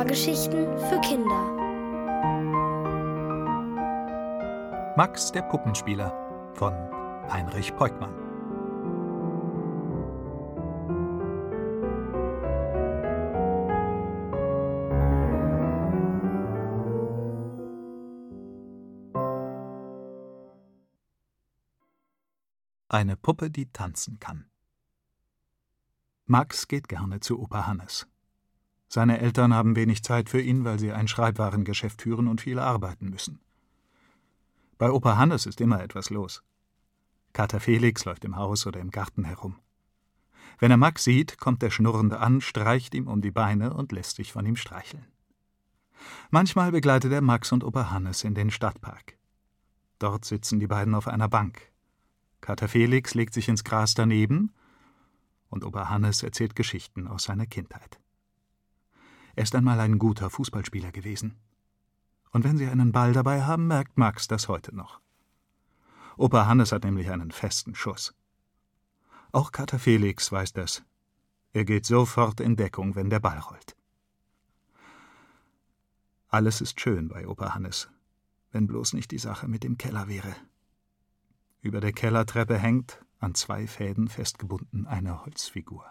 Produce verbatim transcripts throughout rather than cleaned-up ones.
Hörgeschichten für Kinder. Max der Puppenspieler von Heinrich Peukmann. Eine Puppe, die tanzen kann. Max geht gerne zu Opa Hannes. Seine Eltern haben wenig Zeit für ihn, weil sie ein Schreibwarengeschäft führen und viel arbeiten müssen. Bei Opa Hannes ist immer etwas los. Kater Felix läuft im Haus oder im Garten herum. Wenn er Max sieht, kommt der Schnurrende an, streicht ihm um die Beine und lässt sich von ihm streicheln. Manchmal begleitet er Max und Opa Hannes in den Stadtpark. Dort sitzen die beiden auf einer Bank. Kater Felix legt sich ins Gras daneben und Opa Hannes erzählt Geschichten aus seiner Kindheit. Er ist einmal ein guter Fußballspieler gewesen. Und wenn sie einen Ball dabei haben, merkt Max das heute noch. Opa Hannes hat nämlich einen festen Schuss. Auch Kater Felix weiß das. Er geht sofort in Deckung, wenn der Ball rollt. Alles ist schön bei Opa Hannes, wenn bloß nicht die Sache mit dem Keller wäre. Über der Kellertreppe hängt, an zwei Fäden festgebunden, eine Holzfigur.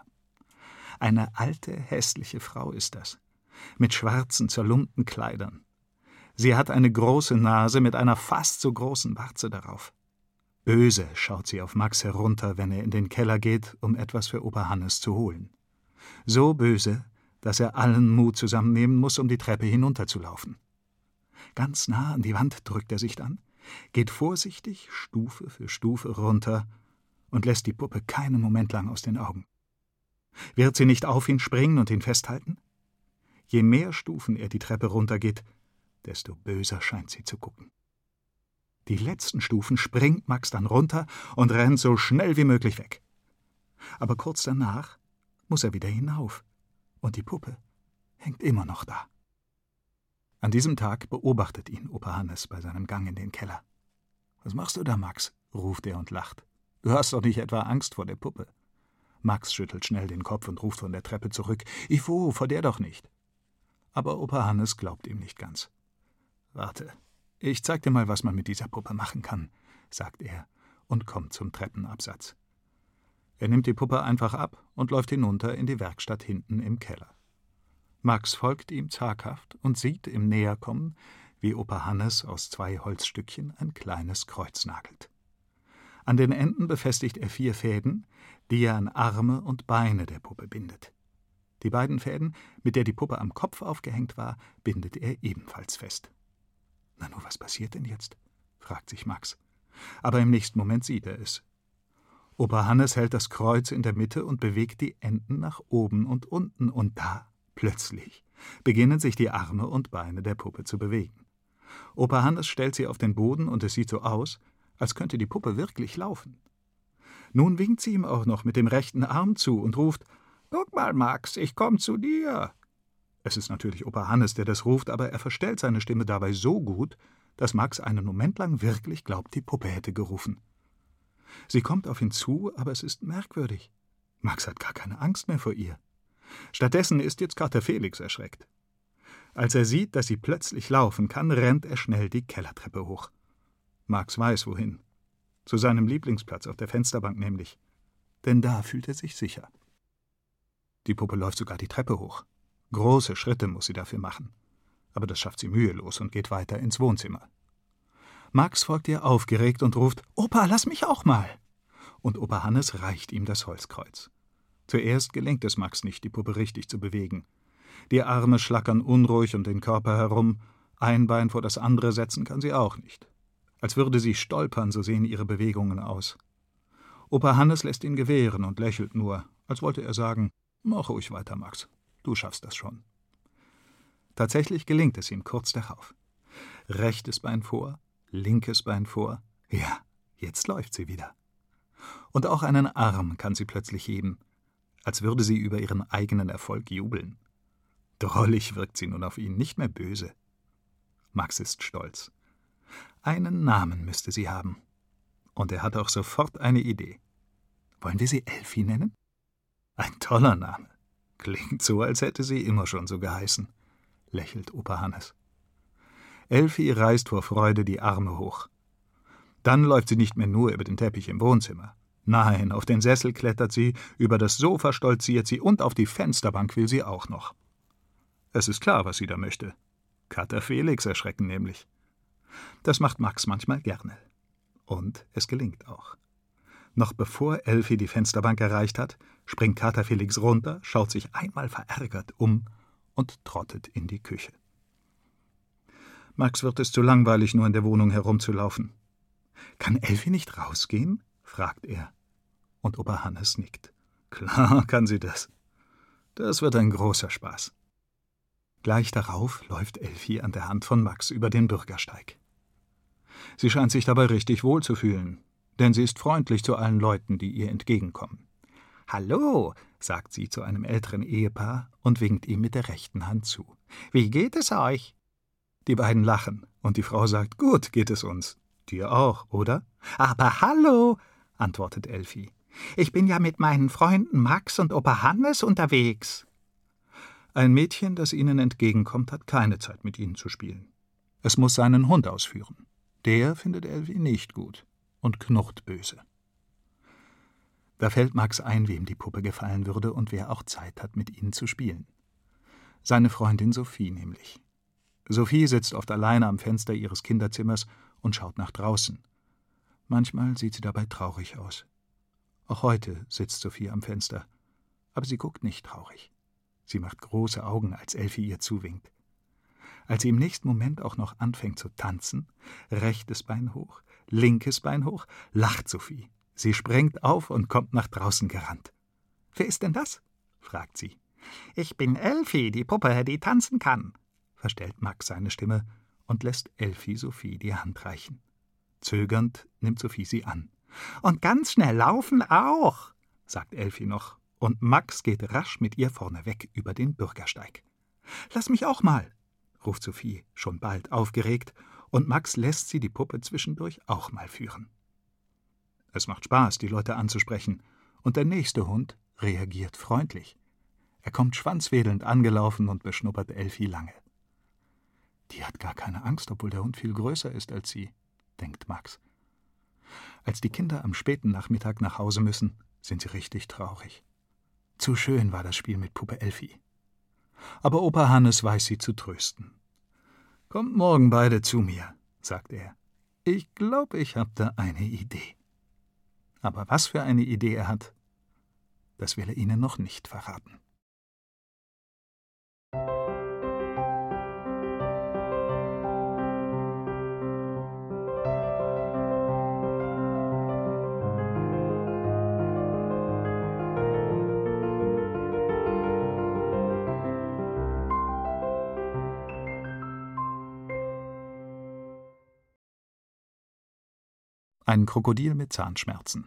Eine alte, hässliche Frau ist das, mit schwarzen, zerlumpten Kleidern. Sie hat eine große Nase mit einer fast so großen Warze darauf. Böse schaut sie auf Max herunter, wenn er in den Keller geht, um etwas für Opa Hannes zu holen. So böse, dass er allen Mut zusammennehmen muss, um die Treppe hinunterzulaufen. Ganz nah an die Wand drückt er sich dann, geht vorsichtig Stufe für Stufe runter und lässt die Puppe keinen Moment lang aus den Augen. Wird sie nicht auf ihn springen und ihn festhalten? Je mehr Stufen er die Treppe runtergeht, desto böser scheint sie zu gucken. Die letzten Stufen springt Max dann runter und rennt so schnell wie möglich weg. Aber kurz danach muss er wieder hinauf und die Puppe hängt immer noch da. An diesem Tag beobachtet ihn Opa Hannes bei seinem Gang in den Keller. »Was machst du da, Max?« ruft er und lacht. »Du hast doch nicht etwa Angst vor der Puppe?« Max schüttelt schnell den Kopf und ruft von der Treppe zurück. »Ivo, vor der doch nicht!« Aber Opa Hannes glaubt ihm nicht ganz. »Warte, ich zeig dir mal, was man mit dieser Puppe machen kann«, sagt er und kommt zum Treppenabsatz. Er nimmt die Puppe einfach ab und läuft hinunter in die Werkstatt hinten im Keller. Max folgt ihm zaghaft und sieht im Näherkommen, wie Opa Hannes aus zwei Holzstückchen ein kleines Kreuz nagelt. An den Enden befestigt er vier Fäden, die er an Arme und Beine der Puppe bindet. Die beiden Fäden, mit der die Puppe am Kopf aufgehängt war, bindet er ebenfalls fest. »Na nu, was passiert denn jetzt?« fragt sich Max. Aber im nächsten Moment sieht er es. Opa Hannes hält das Kreuz in der Mitte und bewegt die Enden nach oben und unten, und da, plötzlich, beginnen sich die Arme und Beine der Puppe zu bewegen. Opa Hannes stellt sie auf den Boden und es sieht so aus, als könnte die Puppe wirklich laufen. Nun winkt sie ihm auch noch mit dem rechten Arm zu und ruft, »Guck mal, Max, ich komm zu dir!« Es ist natürlich Opa Hannes, der das ruft, aber er verstellt seine Stimme dabei so gut, dass Max einen Moment lang wirklich glaubt, die Puppe hätte gerufen. Sie kommt auf ihn zu, aber es ist merkwürdig. Max hat gar keine Angst mehr vor ihr. Stattdessen ist jetzt Kater Felix erschreckt. Als er sieht, dass sie plötzlich laufen kann, rennt er schnell die Kellertreppe hoch. Max weiß, wohin. Zu seinem Lieblingsplatz auf der Fensterbank nämlich. Denn da fühlt er sich sicher. Die Puppe läuft sogar die Treppe hoch. Große Schritte muss sie dafür machen. Aber das schafft sie mühelos und geht weiter ins Wohnzimmer. Max folgt ihr aufgeregt und ruft, »Opa, lass mich auch mal!« Und Opa Hannes reicht ihm das Holzkreuz. Zuerst gelingt es Max nicht, die Puppe richtig zu bewegen. Die Arme schlackern unruhig um den Körper herum, ein Bein vor das andere setzen kann sie auch nicht. Als würde sie stolpern, so sehen ihre Bewegungen aus. Opa Hannes lässt ihn gewähren und lächelt nur, als wollte er sagen, »Mach ruhig weiter, Max, du schaffst das schon.« Tatsächlich gelingt es ihm kurz darauf. Rechtes Bein vor, linkes Bein vor, ja, jetzt läuft sie wieder. Und auch einen Arm kann sie plötzlich heben, als würde sie über ihren eigenen Erfolg jubeln. Drollig wirkt sie nun auf ihn, nicht mehr böse. Max ist stolz. Einen Namen müsste sie haben. Und er hat auch sofort eine Idee. Wollen wir sie Elfi nennen? Ein toller Name. Klingt so, als hätte sie immer schon so geheißen. lächelt Opa Hannes. Elfi reißt vor Freude die Arme hoch. Dann läuft sie nicht mehr nur über den Teppich im Wohnzimmer. Nein, auf den Sessel klettert sie, über das Sofa stolziert sie und auf die Fensterbank will sie auch noch. Es ist klar, was sie da möchte. Kater Felix erschrecken nämlich. Das macht Max manchmal gerne. Und es gelingt auch. Noch bevor Elfi die Fensterbank erreicht hat, springt Kater Felix runter, schaut sich einmal verärgert um und trottet in die Küche. Max wird es zu langweilig, nur in der Wohnung herumzulaufen. »Kann Elfi nicht rausgehen?« fragt er. Und Opa Hannes nickt. »Klar kann sie das. Das wird ein großer Spaß.« Gleich darauf läuft Elfi an der Hand von Max über den Bürgersteig. Sie scheint sich dabei richtig wohl zu fühlen, denn sie ist freundlich zu allen Leuten, die ihr entgegenkommen. »Hallo«, sagt sie zu einem älteren Ehepaar und winkt ihm mit der rechten Hand zu. »Wie geht es euch?« Die beiden lachen, und die Frau sagt, »Gut geht es uns.« »Dir auch, oder?« »Aber hallo«, antwortet Elfi. »Ich bin ja mit meinen Freunden Max und Opa Hannes unterwegs.« Ein Mädchen, das ihnen entgegenkommt, hat keine Zeit, mit ihnen zu spielen. Es muss seinen Hund ausführen. Der findet Elfi nicht gut und knurrt böse. Da fällt Max ein, wem die Puppe gefallen würde und wer auch Zeit hat, mit ihnen zu spielen. Seine Freundin Sophie nämlich. Sophie sitzt oft alleine am Fenster ihres Kinderzimmers und schaut nach draußen. Manchmal sieht sie dabei traurig aus. Auch heute sitzt Sophie am Fenster, aber sie guckt nicht traurig. Sie macht große Augen, als Elfi ihr zuwinkt. Als sie im nächsten Moment auch noch anfängt zu tanzen, rechtes Bein hoch, linkes Bein hoch, lacht Sophie. Sie springt auf und kommt nach draußen gerannt. »Wer ist denn das?« fragt sie. »Ich bin Elfi, die Puppe, die tanzen kann«, verstellt Max seine Stimme und lässt Elfi Sophie die Hand reichen. Zögernd nimmt Sophie sie an. »Und ganz schnell laufen auch«, sagt Elfi noch, und Max geht rasch mit ihr vorneweg über den Bürgersteig. »Lass mich auch mal«, ruft Sophie, schon bald aufgeregt, und Max lässt sie die Puppe zwischendurch auch mal führen. Es macht Spaß, die Leute anzusprechen, und der nächste Hund reagiert freundlich. Er kommt schwanzwedelnd angelaufen und beschnuppert Elfi lange. Die hat gar keine Angst, obwohl der Hund viel größer ist als sie, denkt Max. Als die Kinder am späten Nachmittag nach Hause müssen, sind sie richtig traurig. Zu schön war das Spiel mit Puppe Elfi. Aber Opa Hannes weiß sie zu trösten. »Kommt morgen beide zu mir«, sagt er. »Ich glaube, ich habe da eine Idee.« Aber was für eine Idee er hat, das will er ihnen noch nicht verraten. Ein Krokodil mit Zahnschmerzen.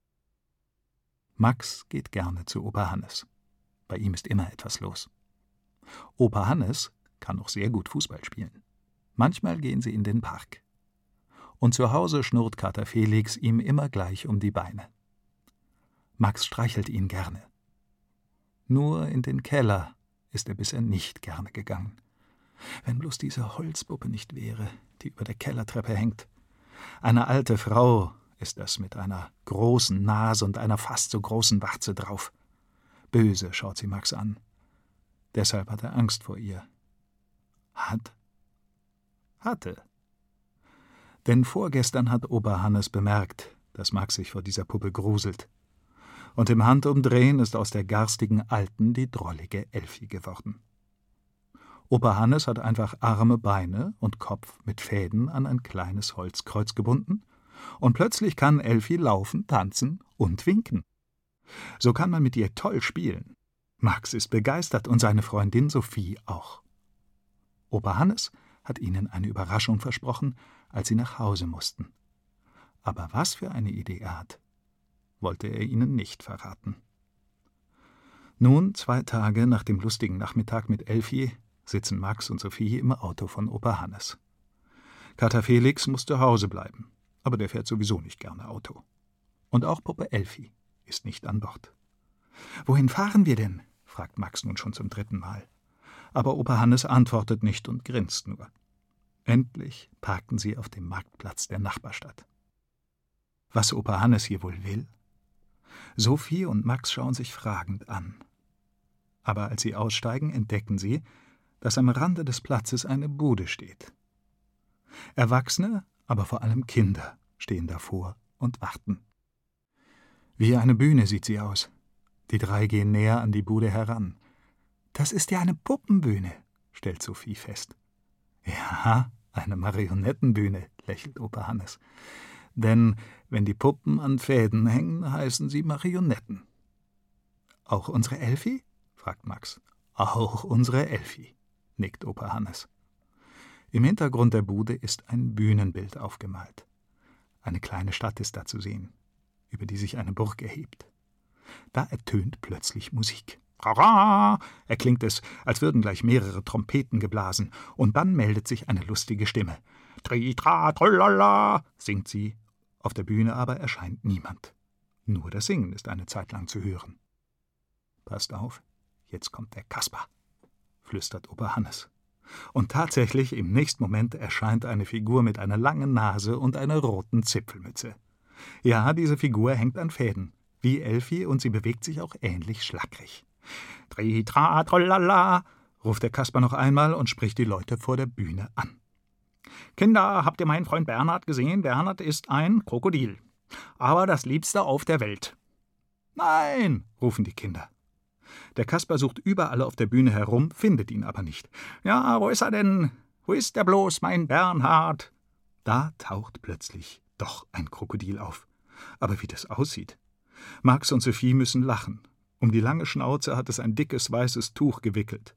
Max geht gerne zu Opa Hannes. Bei ihm ist immer etwas los. Opa Hannes kann auch sehr gut Fußball spielen. Manchmal gehen sie in den Park. Und zu Hause schnurrt Kater Felix ihm immer gleich um die Beine. Max streichelt ihn gerne. Nur in den Keller ist er bisher nicht gerne gegangen. Wenn bloß diese Holzpuppe nicht wäre, die über der Kellertreppe hängt. Eine alte Frau ist das mit einer großen Nase und einer fast so großen Warze drauf. Böse schaut sie Max an. Deshalb hat er Angst vor ihr. Hat? Hatte. Denn vorgestern hat Opa Hannes bemerkt, dass Max sich vor dieser Puppe gruselt. Und im Handumdrehen ist aus der garstigen Alten die drollige Elfi geworden. Opa Hannes hat einfach Arme, Beine und Kopf mit Fäden an ein kleines Holzkreuz gebunden, und plötzlich kann Elfi laufen, tanzen und winken. So kann man mit ihr toll spielen. Max ist begeistert und seine Freundin Sophie auch. Opa Hannes hat ihnen eine Überraschung versprochen, als sie nach Hause mussten. Aber was für eine Idee er hat, wollte er ihnen nicht verraten. Nun, zwei Tage nach dem lustigen Nachmittag mit Elfi, sitzen Max und Sophie im Auto von Opa Hannes. Kater Felix muss zu Hause bleiben, aber der fährt sowieso nicht gerne Auto. Und auch Puppe Elfi ist nicht an Bord. »Wohin fahren wir denn?« fragt Max nun schon zum dritten Mal. Aber Opa Hannes antwortet nicht und grinst nur. Endlich parken sie auf dem Marktplatz der Nachbarstadt. Was Opa Hannes hier wohl will? Sophie und Max schauen sich fragend an. Aber als sie aussteigen, entdecken sie, dass am Rande des Platzes eine Bude steht. Erwachsene, aber vor allem Kinder, stehen davor und warten. Wie eine Bühne sieht sie aus. Die drei gehen näher an die Bude heran. »Das ist ja eine Puppenbühne«, stellt Sophie fest. »Ja, eine Marionettenbühne«, lächelt Opa Hannes. »Denn wenn die Puppen an Fäden hängen, heißen sie Marionetten.« »Auch unsere Elfi?« fragt Max. »Auch unsere Elfi«, nickt Opa Hannes. Im Hintergrund der Bude ist ein Bühnenbild aufgemalt. Eine kleine Stadt ist da zu sehen, über die sich eine Burg erhebt. Da ertönt plötzlich Musik. »Hurra!« erklingt es, als würden gleich mehrere Trompeten geblasen, und dann meldet sich eine lustige Stimme. »Tri-tra, trollala«, singt sie. Auf der Bühne aber erscheint niemand. Nur das Singen ist eine Zeit lang zu hören. »Passt auf, jetzt kommt der Kasper«, flüstert Opa Hannes. Und tatsächlich, im nächsten Moment erscheint eine Figur mit einer langen Nase und einer roten Zipfelmütze. Ja, diese Figur hängt an Fäden, wie Elfi, und sie bewegt sich auch ähnlich schlackrig. »Tri-tra, trollala«, ruft der Kasper noch einmal und spricht die Leute vor der Bühne an. »Kinder, habt ihr meinen Freund Bernhard gesehen? Bernhard ist ein Krokodil, aber das Liebste auf der Welt.« »Nein«, rufen die Kinder. Der Kasper sucht überall auf der Bühne herum, findet ihn aber nicht. »Ja, wo ist er denn? Wo ist er bloß, mein Bernhard?« Da taucht plötzlich doch ein Krokodil auf. Aber wie das aussieht! Max und Sophie müssen lachen. Um die lange Schnauze hat es ein dickes weißes Tuch gewickelt.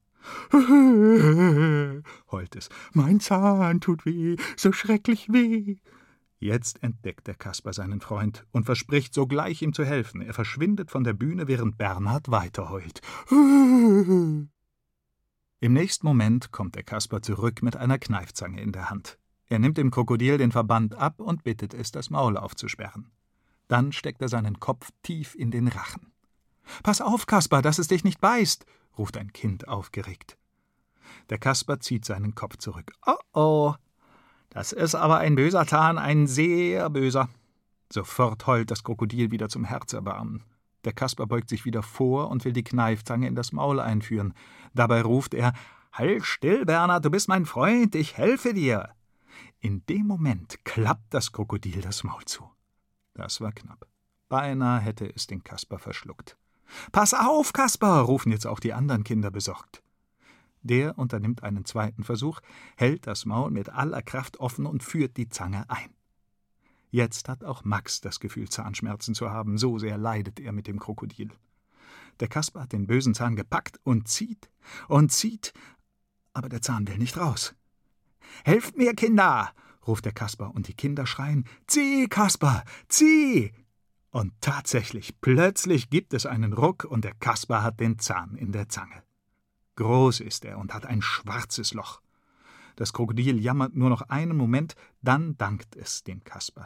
Heult es. »Mein Zahn tut weh, so schrecklich weh.« Jetzt entdeckt der Kasper seinen Freund und verspricht sogleich, ihm zu helfen. Er verschwindet von der Bühne, während Bernhard weiterheult. Im nächsten Moment kommt der Kasper zurück mit einer Kneifzange in der Hand. Er nimmt dem Krokodil den Verband ab und bittet es, das Maul aufzusperren. Dann steckt er seinen Kopf tief in den Rachen. »Pass auf, Kasper, dass es dich nicht beißt«, ruft ein Kind aufgeregt. Der Kasper zieht seinen Kopf zurück. »Oh, oh, das ist aber ein böser Zahn, ein sehr böser.« Sofort heult das Krokodil wieder zum Herzerbarmen. Der Kasper beugt sich wieder vor und will die Kneifzange in das Maul einführen. Dabei ruft er: »Halt still, Bernhard, du bist mein Freund, ich helfe dir.« In dem Moment klappt das Krokodil das Maul zu. Das war knapp. Beinahe hätte es den Kasper verschluckt. »Pass auf, Kasper«, rufen jetzt auch die anderen Kinder besorgt. Der unternimmt einen zweiten Versuch, hält das Maul mit aller Kraft offen und führt die Zange ein. Jetzt hat auch Max das Gefühl, Zahnschmerzen zu haben, so sehr leidet er mit dem Krokodil. Der Kasper hat den bösen Zahn gepackt und zieht und zieht, aber der Zahn will nicht raus. »Helft mir, Kinder«, ruft der Kasper, und die Kinder schreien: »Zieh, Kasper, zieh!« Und tatsächlich, plötzlich gibt es einen Ruck und der Kasper hat den Zahn in der Zange. Groß ist er und hat ein schwarzes Loch. Das Krokodil jammert nur noch einen Moment, dann dankt es dem Kasper.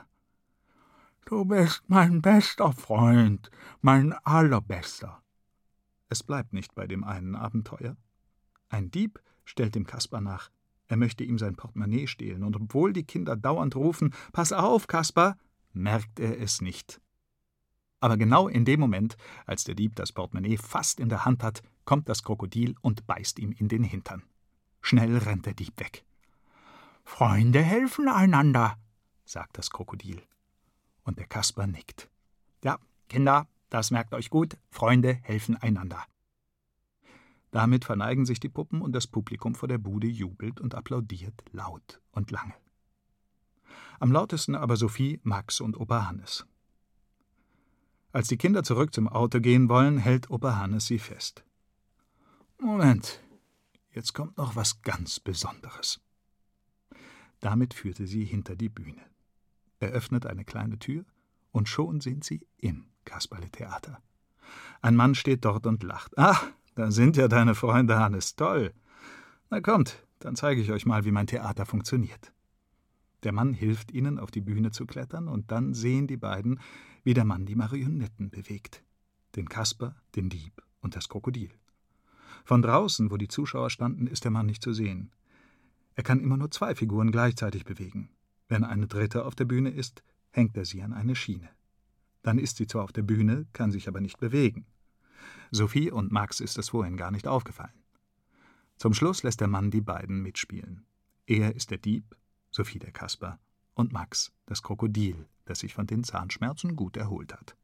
»Du bist mein bester Freund, mein allerbester.« Es bleibt nicht bei dem einen Abenteuer. Ein Dieb stellt dem Kasper nach. Er möchte ihm sein Portemonnaie stehlen, und obwohl die Kinder dauernd rufen: »Pass auf, Kasper«, merkt er es nicht. Aber genau in dem Moment, als der Dieb das Portemonnaie fast in der Hand hat, kommt das Krokodil und beißt ihm in den Hintern. Schnell rennt der Dieb weg. »Freunde helfen einander«, sagt das Krokodil. Und der Kasper nickt. »Ja, Kinder, das merkt euch gut, Freunde helfen einander.« Damit verneigen sich die Puppen und das Publikum vor der Bude jubelt und applaudiert laut und lange. Am lautesten aber Sophie, Max und Opa Hannes. Als die Kinder zurück zum Auto gehen wollen, hält Opa Hannes sie fest. »Moment, jetzt kommt noch was ganz Besonderes.« Damit führt er sie hinter die Bühne. Er öffnet eine kleine Tür, und schon sind sie im Kasperle-Theater. Ein Mann steht dort und lacht. »Ach, da sind ja deine Freunde, Hannes, toll. Na kommt, dann zeige ich euch mal, wie mein Theater funktioniert.« Der Mann hilft ihnen, auf die Bühne zu klettern, und dann sehen die beiden, wie der Mann die Marionetten bewegt. Den Kasper, den Dieb und das Krokodil. Von draußen, wo die Zuschauer standen, ist der Mann nicht zu sehen. Er kann immer nur zwei Figuren gleichzeitig bewegen. Wenn eine dritte auf der Bühne ist, hängt er sie an eine Schiene. Dann ist sie zwar auf der Bühne, kann sich aber nicht bewegen. Sophie und Max ist es vorhin gar nicht aufgefallen. Zum Schluss lässt der Mann die beiden mitspielen. Er ist der Dieb, Sophie der Kasper und Max das Krokodil, das sich von den Zahnschmerzen gut erholt hat.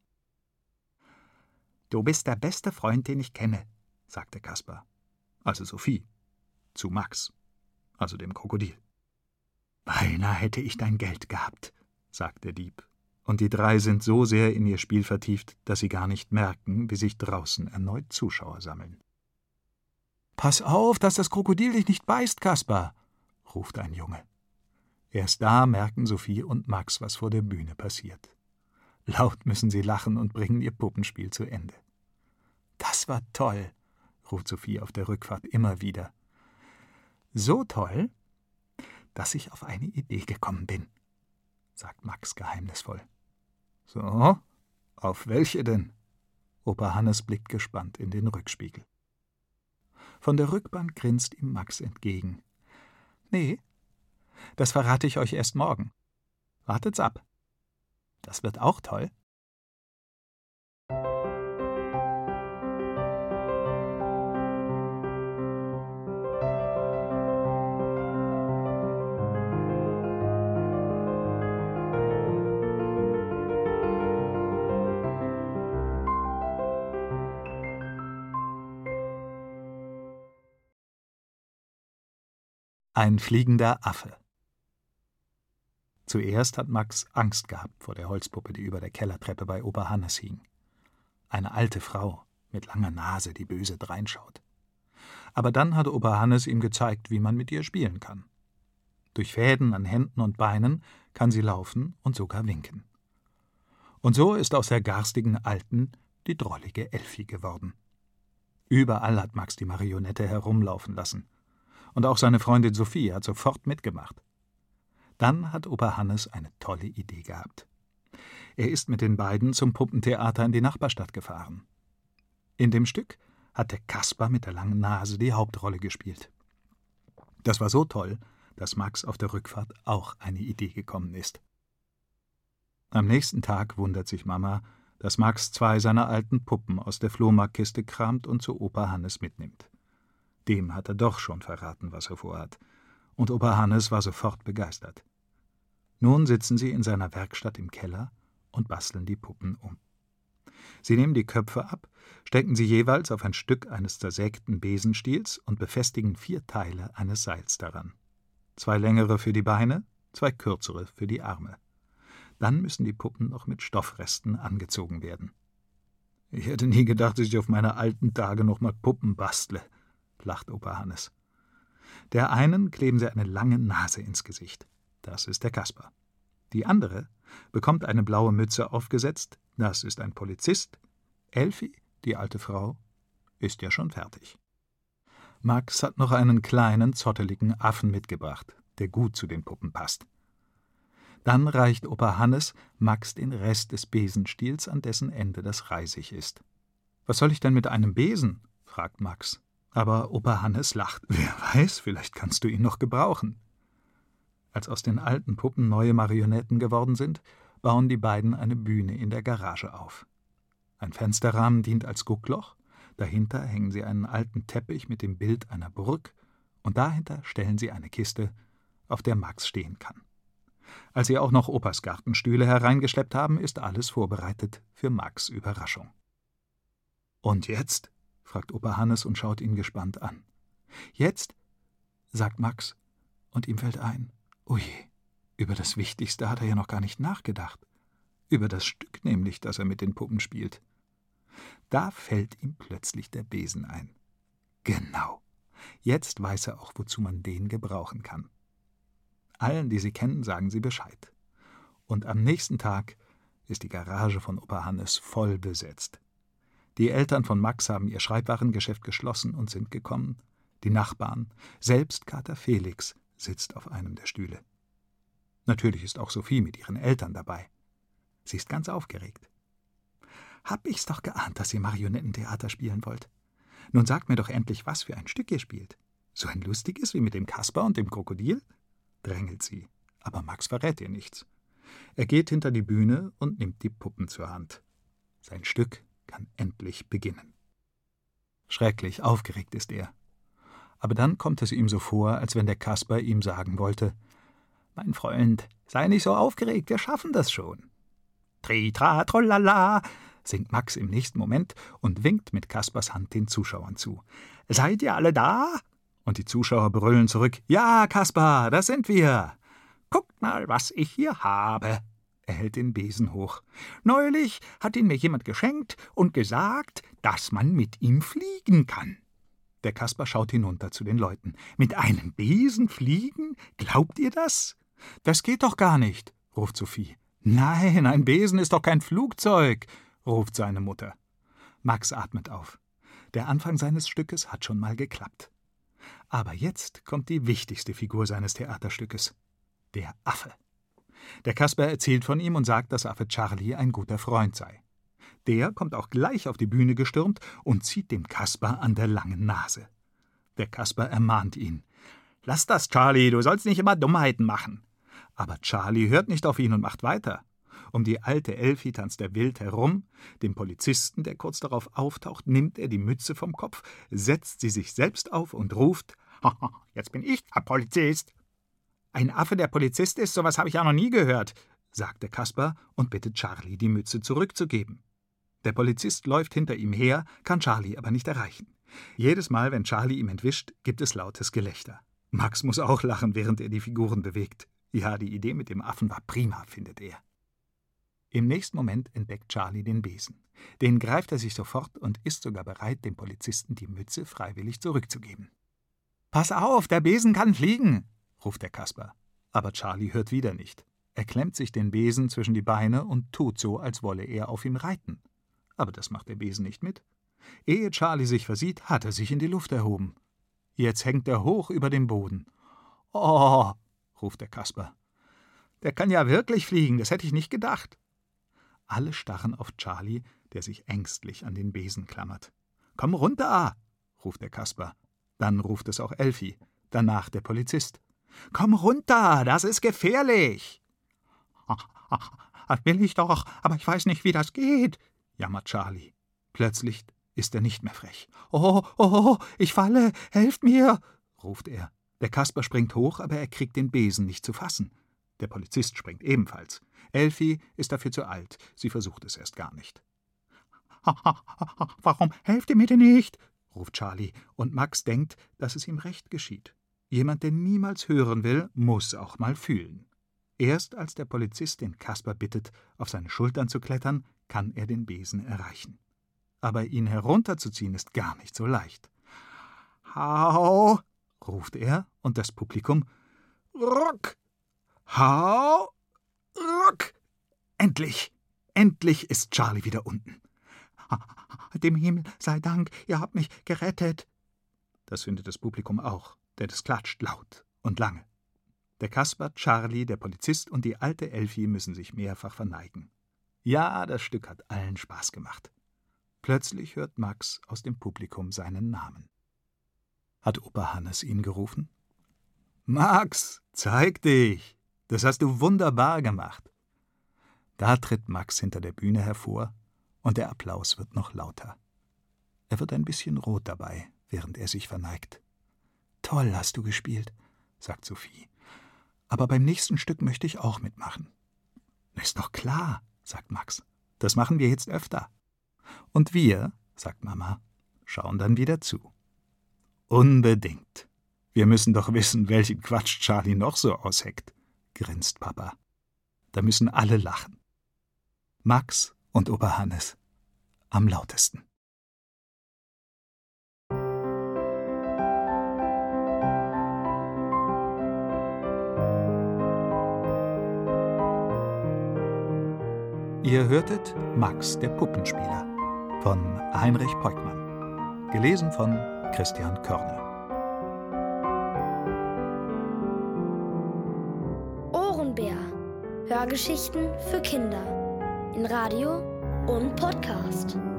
»Du bist der beste Freund, den ich kenne«, sagte Kasper, also Sophie, zu Max, also dem Krokodil. »Beinahe hätte ich dein Geld gehabt«, sagt der Dieb, und die drei sind so sehr in ihr Spiel vertieft, dass sie gar nicht merken, wie sich draußen erneut Zuschauer sammeln. »Pass auf, dass das Krokodil dich nicht beißt, Kasper«, ruft ein Junge. Erst da merken Sophie und Max, was vor der Bühne passiert. Laut müssen sie lachen und bringen ihr Puppenspiel zu Ende. »Das war toll«, ruft Sophie auf der Rückfahrt immer wieder. »So toll, dass ich auf eine Idee gekommen bin«, sagt Max geheimnisvoll. »So, auf welche denn?« Opa Hannes blickt gespannt in den Rückspiegel. Von der Rückbank grinst ihm Max entgegen. »Nee, das verrate ich euch erst morgen. Wartet's ab. Das wird auch toll.« Ein fliegender Affe. Zuerst hat Max Angst gehabt vor der Holzpuppe, die über der Kellertreppe bei Opa Hannes hing. Eine alte Frau mit langer Nase, die böse dreinschaut. Aber dann hat Opa Hannes ihm gezeigt, wie man mit ihr spielen kann. Durch Fäden an Händen und Beinen kann sie laufen und sogar winken. Und so ist aus der garstigen Alten die drollige Elfi geworden. Überall hat Max die Marionette herumlaufen lassen. Und auch seine Freundin Sophie hat sofort mitgemacht. Dann hat Opa Hannes eine tolle Idee gehabt. Er ist mit den beiden zum Puppentheater in die Nachbarstadt gefahren. In dem Stück hat der Kasper mit der langen Nase die Hauptrolle gespielt. Das war so toll, dass Max auf der Rückfahrt auch eine Idee gekommen ist. Am nächsten Tag wundert sich Mama, dass Max zwei seiner alten Puppen aus der Flohmarktkiste kramt und zu Opa Hannes mitnimmt. Dem hat er doch schon verraten, was er vorhat, und Opa Hannes war sofort begeistert. Nun sitzen sie in seiner Werkstatt im Keller und basteln die Puppen um. Sie nehmen die Köpfe ab, stecken sie jeweils auf ein Stück eines zersägten Besenstiels und befestigen vier Teile eines Seils daran. Zwei längere für die Beine, zwei kürzere für die Arme. Dann müssen die Puppen noch mit Stoffresten angezogen werden. »Ich hätte nie gedacht, dass ich auf meine alten Tage noch mal Puppen bastle«, lacht Opa Hannes. Der einen kleben sie eine lange Nase ins Gesicht. Das ist der Kasper. Die andere bekommt eine blaue Mütze aufgesetzt. Das ist ein Polizist. Elfi, die alte Frau, ist ja schon fertig. Max hat noch einen kleinen, zotteligen Affen mitgebracht, der gut zu den Puppen passt. Dann reicht Opa Hannes Max den Rest des Besenstiels, an dessen Ende das Reisig ist. »Was soll ich denn mit einem Besen?« fragt Max. Aber Opa Hannes lacht. »Wer weiß, vielleicht kannst du ihn noch gebrauchen.« Als aus den alten Puppen neue Marionetten geworden sind, bauen die beiden eine Bühne in der Garage auf. Ein Fensterrahmen dient als Guckloch, dahinter hängen sie einen alten Teppich mit dem Bild einer Burg und dahinter stellen sie eine Kiste, auf der Max stehen kann. Als sie auch noch Opas Gartenstühle hereingeschleppt haben, ist alles vorbereitet für Max' Überraschung. »Und jetzt?« fragt Opa Hannes und schaut ihn gespannt an. »Jetzt«, sagt Max, und ihm fällt ein, oh je, über das Wichtigste hat er ja noch gar nicht nachgedacht. Über das Stück nämlich, das er mit den Puppen spielt. Da fällt ihm plötzlich der Besen ein. Genau, jetzt weiß er auch, wozu man den gebrauchen kann. Allen, die sie kennen, sagen sie Bescheid. Und am nächsten Tag ist die Garage von Opa Hannes voll besetzt. Die Eltern von Max haben ihr Schreibwarengeschäft geschlossen und sind gekommen. Die Nachbarn, selbst Kater Felix, sitzt auf einem der Stühle. Natürlich ist auch Sophie mit ihren Eltern dabei. Sie ist ganz aufgeregt. »Hab ich's doch geahnt, dass ihr Marionettentheater spielen wollt. Nun sagt mir doch endlich, was für ein Stück ihr spielt. So ein lustiges wie mit dem Kasper und dem Krokodil?« drängelt sie, aber Max verrät ihr nichts. Er geht hinter die Bühne und nimmt die Puppen zur Hand. Sein Stück kann endlich beginnen. Schrecklich aufgeregt ist er. Aber dann kommt es ihm so vor, als wenn der Kasper ihm sagen wollte: »Mein Freund, sei nicht so aufgeregt, wir schaffen das schon.« »Tri-tra, trollala«, singt Max im nächsten Moment und winkt mit Kaspers Hand den Zuschauern zu. »Seid ihr alle da?« Und die Zuschauer brüllen zurück: »Ja, Kasper, das sind wir!« »Guckt mal, was ich hier habe!« Er hält den Besen hoch. »Neulich hat ihn mir jemand geschenkt und gesagt, dass man mit ihm fliegen kann.« Der Kasper schaut hinunter zu den Leuten. »Mit einem Besen fliegen? Glaubt ihr das?« »Das geht doch gar nicht«, ruft Sophie. »Nein, ein Besen ist doch kein Flugzeug«, ruft seine Mutter. Max atmet auf. Der Anfang seines Stückes hat schon mal geklappt. Aber jetzt kommt die wichtigste Figur seines Theaterstückes: der Affe. Der Kasper erzählt von ihm und sagt, dass Affe Charlie ein guter Freund sei. Der kommt auch gleich auf die Bühne gestürmt und zieht dem Kasper an der langen Nase. Der Kasper ermahnt ihn: »Lass das, Charlie, du sollst nicht immer Dummheiten machen.« Aber Charlie hört nicht auf ihn und macht weiter. Um die alte Elfi tanzt er wild herum. Dem Polizisten, der kurz darauf auftaucht, nimmt er die Mütze vom Kopf, setzt sie sich selbst auf und ruft: »Haha, jetzt bin ich der Polizist.« »Ein Affe, der Polizist ist, sowas habe ich ja noch nie gehört«, sagt der Kasper und bittet Charlie, die Mütze zurückzugeben. Der Polizist läuft hinter ihm her, kann Charlie aber nicht erreichen. Jedes Mal, wenn Charlie ihm entwischt, gibt es lautes Gelächter. Max muss auch lachen, während er die Figuren bewegt. Ja, die Idee mit dem Affen war prima, findet er. Im nächsten Moment entdeckt Charlie den Besen. Den greift er sich sofort und ist sogar bereit, dem Polizisten die Mütze freiwillig zurückzugeben. »Pass auf, der Besen kann fliegen«, ruft der Kasper. Aber Charlie hört wieder nicht. Er klemmt sich den Besen zwischen die Beine und tut so, als wolle er auf ihm reiten. Aber das macht der Besen nicht mit. Ehe Charlie sich versieht, hat er sich in die Luft erhoben. Jetzt hängt er hoch über dem Boden. »Oh«, ruft der Kasper. »Der kann ja wirklich fliegen, das hätte ich nicht gedacht.« Alle starren auf Charlie, der sich ängstlich an den Besen klammert. »Komm runter«, ruft der Kasper. Dann ruft es auch Elfi, danach der Polizist. »Komm runter, das ist gefährlich!« »Das will ich doch, aber ich weiß nicht, wie das geht«, jammert Charlie. Plötzlich ist er nicht mehr frech. »Oh, oh, ich falle, helft mir«, ruft er. Der Kasper springt hoch, aber er kriegt den Besen nicht zu fassen. Der Polizist springt ebenfalls. Elfi ist dafür zu alt, sie versucht es erst gar nicht. »Warum helft ihr mir denn nicht?«, ruft Charlie, und Max denkt, dass es ihm recht geschieht. Jemand, der niemals hören will, muss auch mal fühlen. Erst als der Polizist den Kasper bittet, auf seine Schultern zu klettern, kann er den Besen erreichen. Aber ihn herunterzuziehen ist gar nicht so leicht. »Hau«, ruft er, und das Publikum »Ruck! Hau! Ruck!« Endlich, endlich ist Charlie wieder unten. »Dem Himmel sei Dank, ihr habt mich gerettet.« Das findet das Publikum auch, denn es klatscht laut und lange. Der Kasper, Charlie, der Polizist und die alte Elfi müssen sich mehrfach verneigen. Ja, das Stück hat allen Spaß gemacht. Plötzlich hört Max aus dem Publikum seinen Namen. Hat Opa Hannes ihn gerufen? »Max, zeig dich! Das hast du wunderbar gemacht!« Da tritt Max hinter der Bühne hervor und der Applaus wird noch lauter. Er wird ein bisschen rot dabei, während er sich verneigt. »Toll hast du gespielt«, sagt Sophie. »Aber beim nächsten Stück möchte ich auch mitmachen.« »Ist doch klar«, sagt Max. »Das machen wir jetzt öfter.« »Und wir«, sagt Mama, »schauen dann wieder zu.« »Unbedingt. Wir müssen doch wissen, welchen Quatsch Charlie noch so ausheckt«, grinst Papa. Da müssen alle lachen. Max und Opa Hannes am lautesten. Ihr hörtet Max, der Puppenspieler von Heinrich Peukmann, gelesen von Christian Körner. Ohrenbär. Hörgeschichten für Kinder in Radio und Podcast.